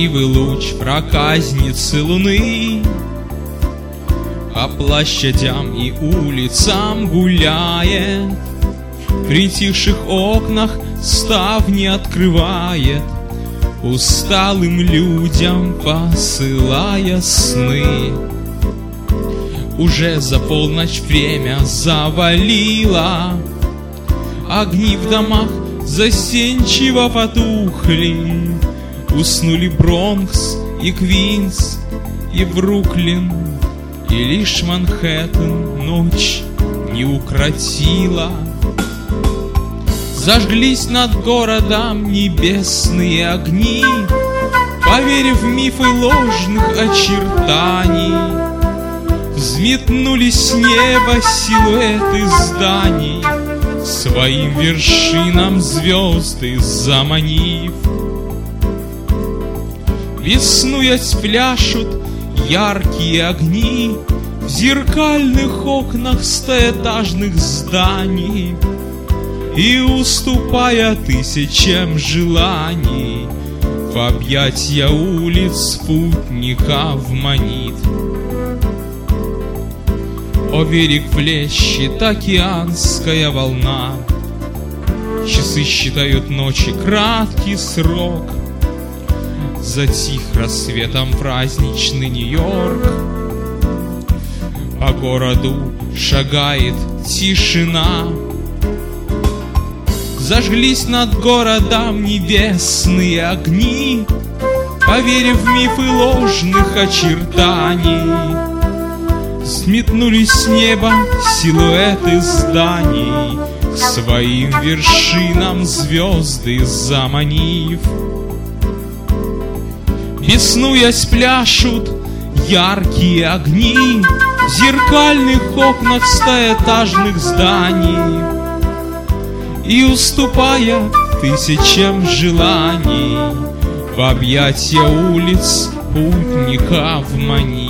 Игривый луч проказницы луны по площадям и улицам гуляет, в притихших окнах ставни открывает, усталым людям посылая сны. Уже за полночь время завалило, огни в домах застенчиво потухли, уснули Бронкс и Квинс и Бруклин, и лишь Манхэттен ночь не укротила. Зажглись над городом небесные огни, поверив в мифы ложных очертаний. Взметнулись с неба силуэты зданий, своим вершинам звезды заманив. Веснуясь пляшут яркие огни в зеркальных окнах стоэтажных зданий, и, уступая тысячам желаний, в объятья улиц спутников манит. О берег плещет океанская волна, часы считают ночи краткий срок. Затих рассветом праздничный Нью-Йорк, по городу шагает тишина. Зажглись над городом небесные огни, поверив в мифы ложных очертаний. Сметнулись с неба силуэты зданий, своим вершинам звезды заманив. Беснуясь пляшут яркие огни в зеркальных окнах стоэтажных зданий, и, уступая тысячам желаний, в объятья улиц путников манит.